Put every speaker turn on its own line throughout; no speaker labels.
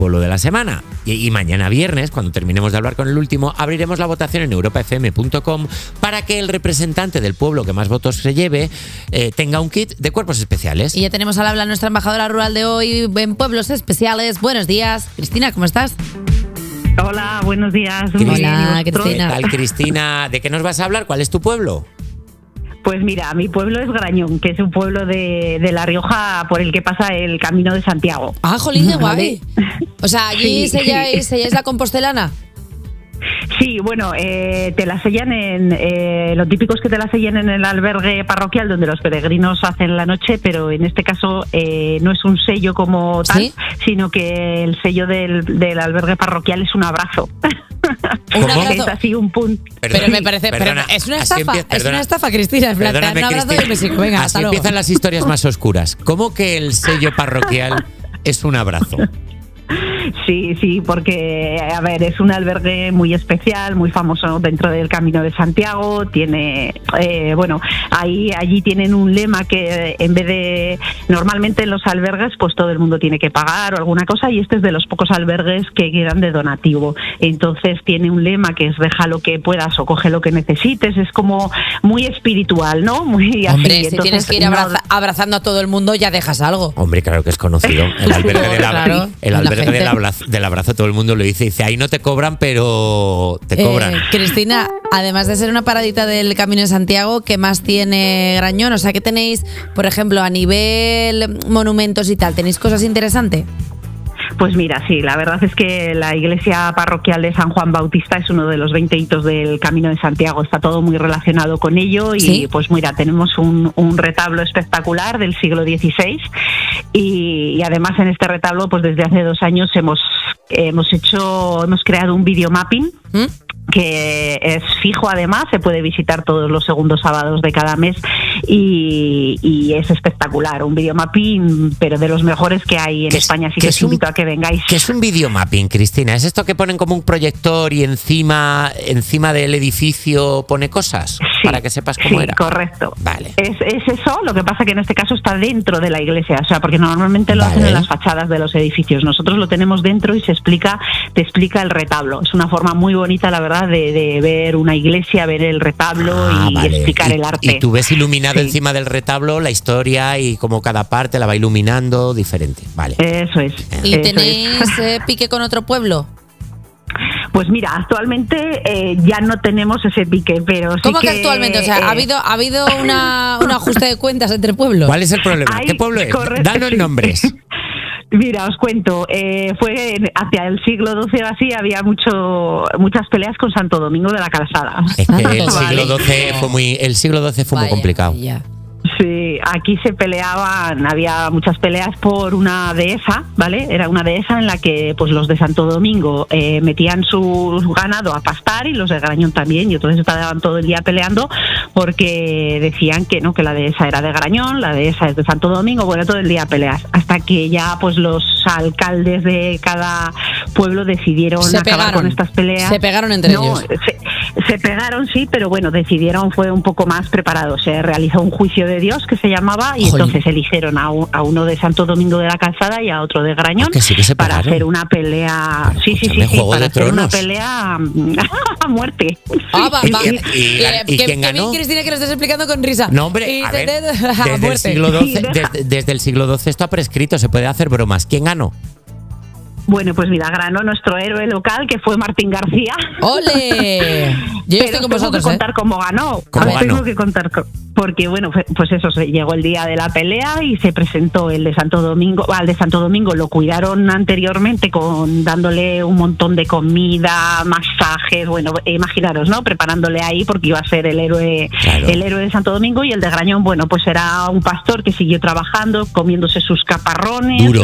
pueblo de la semana. Y mañana viernes, cuando terminemos de hablar con el último, abriremos la votación en europafm.com para que el representante del pueblo que más votos se lleve tenga un kit de cuerpos especiales.
Y ya tenemos al habla nuestra embajadora rural de hoy en Pueblos Especiales. Buenos días. Cristina, ¿cómo estás?
Hola, buenos días.
Hola, Cristina.
¿Qué tal, Cristina? ¿De qué nos vas a hablar? ¿Cuál es tu pueblo?
Pues mira, mi pueblo es Grañón, que es un pueblo de La Rioja por el que pasa el Camino de Santiago.
Ah, jolín, qué guay. O sea, allí
Sí.
selláis la compostelana.
Sí, bueno, te la sellan lo típico es que te la sellan en el albergue parroquial donde los peregrinos hacen la noche, pero en este caso no es un sello como tal,
¿Sí?
Sino que el sello del albergue parroquial es un abrazo.
¿Un abrazo?
Es así un punto.
Pero me parece,
Perdona,
pero es una
así
estafa,
empieza-
es una estafa, Cristina. En plan, te dan un abrazo y me sigo, venga,
así
hasta luego.
empiezan las historias más oscuras. ¿Cómo que el sello parroquial es un abrazo?
Sí, porque, a ver, es un albergue muy especial, muy famoso dentro del Camino de Santiago. Tiene, allí tienen un lema que en vez de, normalmente en los albergues, pues todo el mundo tiene que pagar o alguna cosa, y este es de los pocos albergues que quedan de donativo. Entonces tiene un lema que es deja lo que puedas o coge lo que necesites. Es como muy espiritual, ¿no? Muy así.
Hombre, si
Entonces,
tienes que ir abrazando a todo el mundo, ya dejas algo.
Hombre, claro que es conocido. El albergue
Claro,
del abrazo, todo el mundo lo dice. Dice, ahí no te cobran, pero te cobran.
Cristina, además de ser una paradita del Camino de Santiago, ¿qué más tiene Grañón? O sea, ¿qué tenéis, por ejemplo, a nivel monumentos y tal? ¿Tenéis cosas interesantes?
Pues mira, sí, la verdad es que la iglesia parroquial de San Juan Bautista es uno de los 20 hitos del Camino de Santiago. Está todo muy relacionado con ello y
¿Sí?
pues mira, tenemos un retablo espectacular del siglo XVI y además en este retablo pues desde hace 2 años hemos creado un videomapping que es fijo, además se puede visitar todos los segundos sábados de cada mes y es espectacular, un videomapping pero de los mejores que hay en España, así que os invito a que vengáis.
¿Qué es un videomapping, Cristina? ¿Es esto que ponen como un proyector y encima del edificio pone cosas?
Sí,
para que sepas cómo
sí,
era.
Correcto.
Vale.
Es eso, lo que pasa que en este caso está dentro de la iglesia, o sea, porque normalmente lo hacen en las fachadas de los edificios. Nosotros lo tenemos dentro y te explica el retablo. Es una forma muy bonita, la verdad, de ver una iglesia, ver el retablo y explicar el arte.
Y tú ves iluminado
Sí.
encima del retablo la historia y como cada parte la va iluminando diferente. Vale.
Eso es.
¿Y
eso
tenéis
es.
pique con otro pueblo?
Pues mira, actualmente ya no tenemos ese pique, pero sí
¿Cómo que actualmente? O sea, ¿ha habido un ajuste de cuentas entre pueblos?
¿Cuál es el problema?
Ay,
¿Qué pueblo es?
correcto,
Danos
sí.
nombres.
Mira, os cuento, fue hacia el siglo XII o así, había muchas peleas con Santo Domingo de la Calzada.
Es que el
Vale.
siglo XII fue muy complicado.
Ya.
Sí, aquí se peleaban, había muchas peleas por una dehesa, ¿vale? Era una dehesa en la que pues los de Santo Domingo metían su ganado a pastar y los de Grañón también, y entonces estaban todo el día peleando porque decían que no, que la dehesa era de Grañón, la dehesa es de Santo Domingo, bueno, todo el día peleas, hasta que ya pues los alcaldes de cada pueblo decidieron acabar con estas peleas.
Se pegaron entre ellos.
Se pegaron, sí, pero bueno, decidieron, fue un poco más preparado. Se realizó un juicio de Dios que se llamaba y entonces eligieron a uno de Santo Domingo de la Calzada y a otro de Grañón para hacer una pelea. Sí, para hacer una pelea a muerte.
¿Y quién ganó?
Qué bien, Cristina, que lo estás explicando con risa.
No, hombre, a ver, desde el siglo XII esto ha prescrito, se puede hacer bromas. ¿Quién ganó?
Bueno, pues mira, ganó nuestro héroe local, que fue Martín García.
¡Ole! Yo estoy con vosotros,
tengo que contar cómo ganó. Tengo que contar porque, bueno, pues eso, llegó el día de la pelea y se presentó el de Santo Domingo. Al de Santo Domingo lo cuidaron anteriormente dándole un montón de comida, masajes, bueno, imaginaros, ¿no? Preparándole ahí porque iba a ser el héroe de Santo Domingo, y el de Grañón, bueno, pues era un pastor que siguió trabajando, comiéndose sus caparrones.
Duro.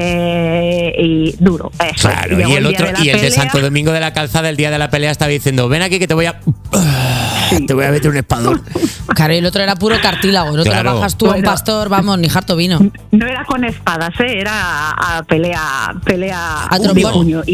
Duro. Eso.
Claro, y el de Santo Domingo de la Calzada, el día de la pelea, estaba diciendo, ven aquí que te voy a meter un espadón.
Claro, y el otro era puro cartílago, no te lo bajas tú a un pastor, vamos, ni harto vino.
No era con espadas, era a pelea
a trombón.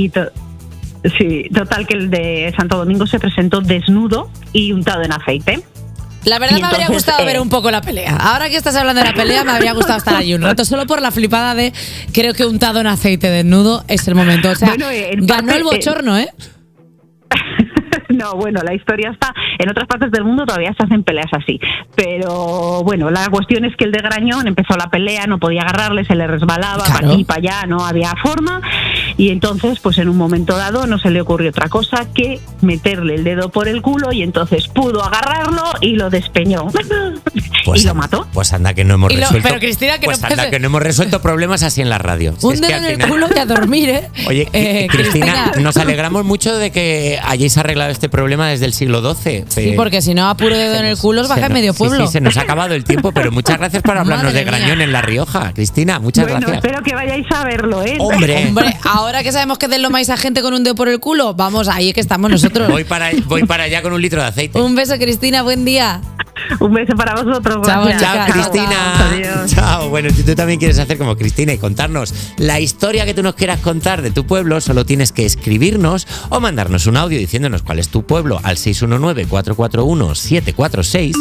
Sí, total que el de Santo Domingo se presentó desnudo y untado en aceite.
La verdad
Y
me habría
entonces,
gustado ver un poco la pelea. Ahora que estás hablando de la pelea, me habría gustado estar allí un rato, solo por la flipada de creo que untado en aceite desnudo es el momento. O sea,
Bueno, en
ganó
parte,
el bochorno, ¿eh?
No, bueno, la historia está. En otras partes del mundo todavía se hacen peleas así. Pero bueno, la cuestión es que el de Grañón empezó la pelea, no podía agarrarle, se le resbalaba,
Claro.
para aquí, para allá, no había forma. Y entonces, pues en un momento dado, no se le ocurrió otra cosa que meterle el dedo por el culo y entonces pudo agarrarlo y lo despeñó.
Pues
y lo
anda-
mató.
Pues anda que no hemos
Y lo-
resuelto.
pero, Cristina, que
pues
no
anda
puede-
que no hemos resuelto problemas así en la radio. Si
Un
es que
dedo
al
en el
final-
culo y a dormir, ¿eh?
Oye, Cristina, nos alegramos mucho de que hayáis arreglado este problema desde el siglo XII.
Sí, porque si no, a puro dedo en el culo os baja medio pueblo.
Sí, se nos ha acabado el tiempo, pero muchas gracias por hablarnos
Madre
de Grañón
mía.
en La Rioja. Cristina, muchas
Bueno,
gracias.
espero que vayáis a verlo, ¿eh?
Hombre,
Hombre, ahora que sabemos que deslomáis a gente con un dedo por el culo, vamos, ahí es que estamos nosotros.
voy para allá con un litro de aceite.
Un beso, Cristina, buen día.
Un beso para vosotros.
Chao,
gracias.
Chao,
Chao,
Cristina.
Adiós.
Chao. Bueno, si tú también quieres hacer como Cristina y contarnos la historia que tú nos quieras contar de tu pueblo, solo tienes que escribirnos o mandarnos un audio diciéndonos cuál es tu pueblo al 619-441-746,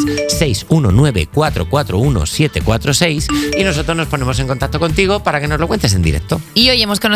619-441-746 y nosotros nos ponemos en contacto contigo para que nos lo cuentes en directo.
Y hoy hemos conocido